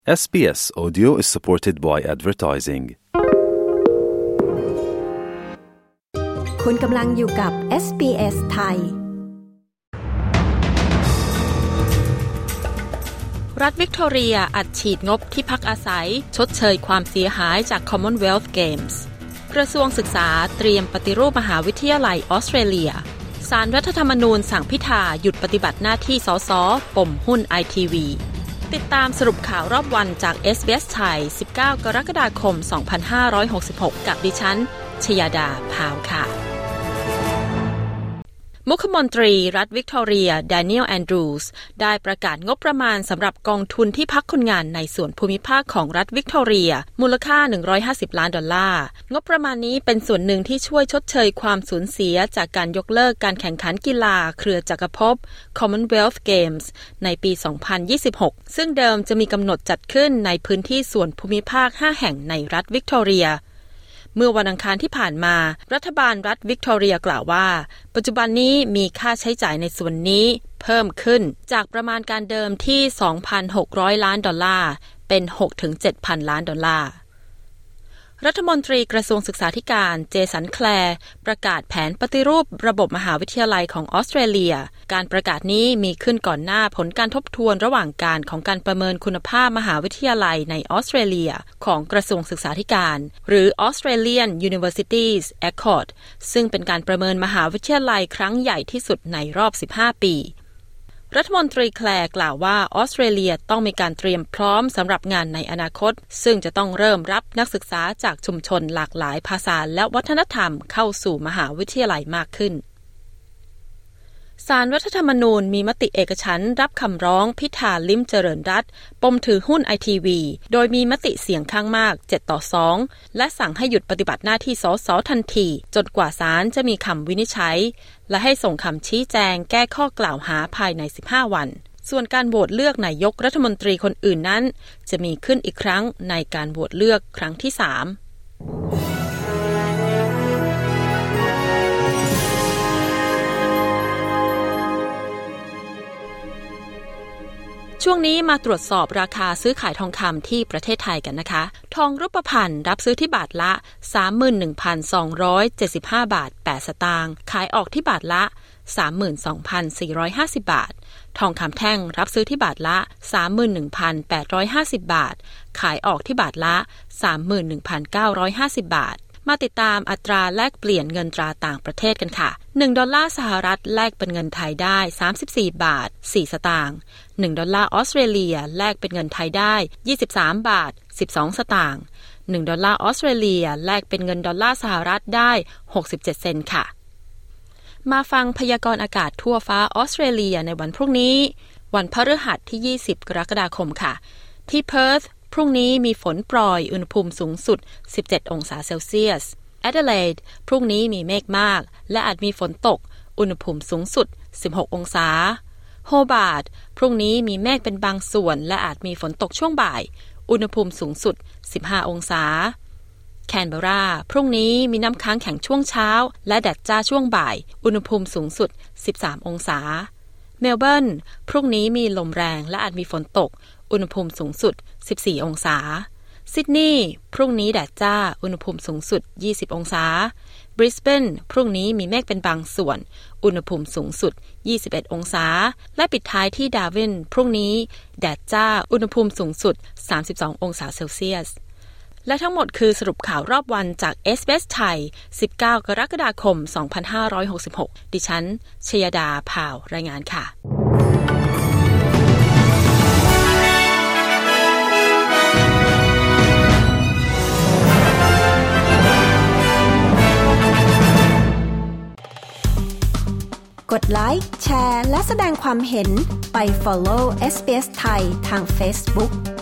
SBS Audio is supported by advertising. คุณกำลังอยู่กับ SBS ไทยรัฐวิกตอเรียอัดฉีดงบที่พักอาศัยชดเชยความเสียหายจาก Commonwealth Games กระทรวงศึกษาเตรียมปฏิรูปมหาวิทยาลัยออสเตรเลียศาลรัฐธรรมนูญสั่งพิธาหยุดปฏิบัติหน้าที่สสปมหุ้น ITV ติดตามสรุปข่าวรอบวันจาก SBS ไทย 19 กรกฎาคม 2566 กับดิฉันชยดาพาวค่ะมุขมนตรีรัฐวิกตอเรียแดเนียลแอนดรูสได้ประกาศงบประมาณสำหรับกองทุนที่พักคนงานในส่วนภูมิภาคของรัฐวิกตอเรียมูลค่า$150 ล้านงบประมาณนี้เป็นส่วนหนึ่งที่ช่วยชดเชยความสูญเสียจากการยกเลิกการแข่งขันกีฬาเครือจักรภพ Commonwealth Games ในปี 2026 ซึ่งเดิมจะมีกำหนดจัดขึ้นในพื้นที่ส่วนภูมิภาค 5 แห่งในรัฐวิกตอเรียเมื่อวันอังคารที่ผ่านมารัฐบาลรัฐวิกตอเรียกล่าวว่าปัจจุบันนี้มีค่าใช้จ่ายในส่วนนี้เพิ่มขึ้นจากประมาณการเดิมที่ $2,600 ล้านเป็น 6-7,000 ล้านรัฐมนตรีกระทรวงศึกษาธิการเจสันแคลร์ประกาศแผนปฏิรูประบบมหาวิทยาลัยของออสเตรเลียการประกาศนี้มีขึ้นก่อนหน้าผลการทบทวนระหว่างการของการประเมินคุณภาพมหาวิทยาลัยในออสเตรเลียของกระทรวงศึกษาธิการหรือ Australian Universities Accord ซึ่งเป็นการประเมินมหาวิทยาลัยครั้งใหญ่ที่สุดในรอบ 15 ปีรัฐมนตรีแคลร์กล่าวว่าออสเตรเลียต้องมีการเตรียมพร้อมสำหรับงานในอนาคตซึ่งจะต้องเริ่มรับนักศึกษาจากชุมชนหลากหลายภาษาและวัฒนธรรมเข้าสู่มหาวิทยาลัยมากขึ้นศาลรัฐธรรมนูญมีมติเอกฉันท์รับคำร้องพิธาลิ้มเจริญรัตน์ปมถือหุ้น ITV โดยมีมติเสียงข้างมาก7-2และสั่งให้หยุดปฏิบัติหน้าที่สสทันทีจนกว่าศาลจะมีคำวินิจฉัยและให้ส่งคำชี้แจงแก้ข้อกล่าวหาภายใน15 วันส่วนการโหวตเลือกนายกรัฐมนตรีคนอื่นนั้นจะมีขึ้นอีกครั้งในการโหวตเลือกครั้งที่3ช่วงนี้มาตรวจสอบราคาซื้อขายทองคำที่ประเทศไทยกันนะคะทองรูปพรรณรับซื้อที่บาทละ 31,275 บาท 8 สตางค์ขายออกที่บาทละ 32,450 บาททองคำแท่งรับซื้อที่บาทละ 31,850 บาทขายออกที่บาทละ 31,950 บาทมาติดตามอัตราแลกเปลี่ยนเงินตราต่างประเทศกันค่ะ1ดอลลาร์สหรัฐแลกเป็นเงินไทยได้34บาท4สตางค์1ดอลลาร์ออสเตรเลียแลกเป็นเงินไทยได้23บาท12สตางค์1ดอลลาร์ออสเตรเลียแลกเป็นเงินดอลลาร์สหรัฐได้67เซนต์ค่ะมาฟังพยากรณ์อากาศทั่วฟ้าออสเตรเลียในวันพรุ่งนี้วันพฤหัสที่20กรกฎาคมค่ะที่เพิร์ธพรุ่งนี้มีฝนโปรยอุณหภูมิสูงสุด17องศาเซลเซียสแอดิเลดพรุ่งนี้มีเมฆมากและอาจมีฝนตกอุณหภูมิสูงสุด16องศาโฮบาร์ตพรุ่งนี้มีเมฆเป็นบางส่วนและอาจมีฝนตกช่วงบ่ายอุณหภูมิสูงสุด15องศาแคนเบอร์ราพรุ่งนี้มีน้ำค้างแข็งช่วงเช้าและแดดจ้าช่วงบ่ายอุณหภูมิสูงสุด13องศาเมลเบิร์นพรุ่งนี้มีลมแรงและอาจมีฝนตกอุณหภูมิสูงสุด14องศาซิดนีย์พรุ่งนี้แดดจ้าอุณหภูมิสูงสุด20องศาบริสเบนพรุ่งนี้มีเมฆเป็นบางส่วนอุณหภูมิสูงสุด21องศาและปิดท้ายที่ดาร์วินพรุ่งนี้แดดจ้าอุณหภูมิสูงสุด32องศาเซลเซียสและทั้งหมดคือสรุปข่าวรอบวันจาก SBS ไทย19 กรกฎาคม 2566ดิฉันชยดาพาวรายงานค่ะกดไลค์แชร์และแสดงความเห็นไป follow SBS ไทยทาง Facebook